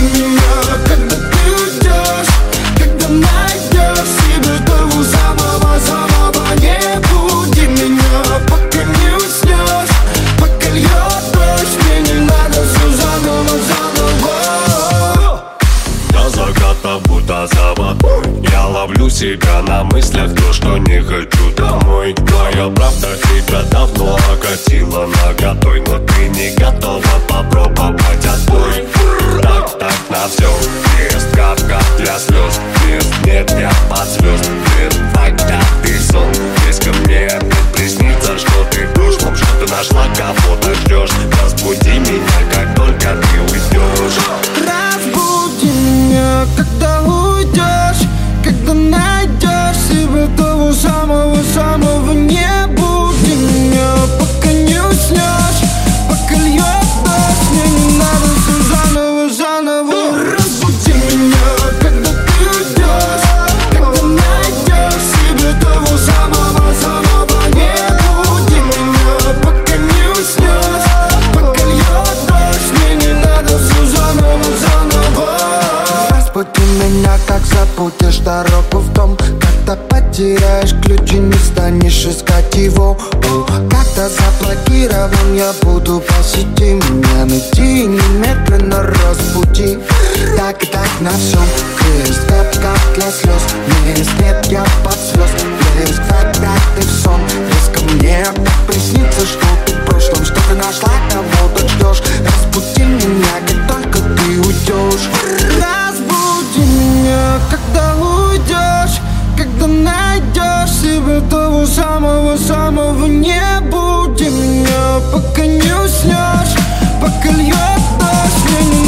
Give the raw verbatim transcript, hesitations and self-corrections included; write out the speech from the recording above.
меня, когда ты уйдешь, когда найдешь себе того самого-самого. Не буди меня, пока не уснешь, пока льет дождь. Мне не надо все заново, заново. До заката будто завод. Я ловлю себя на мыслях, то, что не хочу домой. Твоя правда тебя давно окатила наготой, но ты не готова попробовать отбой. Так, так, на все есть капка для слез. Мест нет, я под звезд. Нет, когда ты сон, здесь ко мне опять приснится, что ты в прошлом, что ты нашла кого-то ждешь. Разбуди меня, как только ты уйдешь. Разбуди меня, когда уйдешь, когда найдешь себе того самого-самого. Не буди меня, пока не уснешь, пока льет дождь. Мне не надо все заново-заново. Разбуди меня, когда ты уйдешь, когда найдешь себе того самого-самого. Не буди меня, пока не уснешь, пока льет дождь. Мне не надо все заново-заново. Разбуди меня, как забудешь дорогу в дом, когда потеряешь ключ и не станешь искать его. О, когда заблокирован, я буду по сети. Меня найти и немедленно разбуди. Так и так на всем есть кап-кап для слез. Мест нет, я под звезд. Есть когда ты в сон, есть ко мне опять приснится, что ты в прошлом, что ты нашла кого-то ждешь. Разбуди меня, как только ты уйдешь. Разбуди меня, когда уйдешь, когда найдешь себе того самого-самого. Не буди меня, пока не уснешь, пока льет дождь. Мне не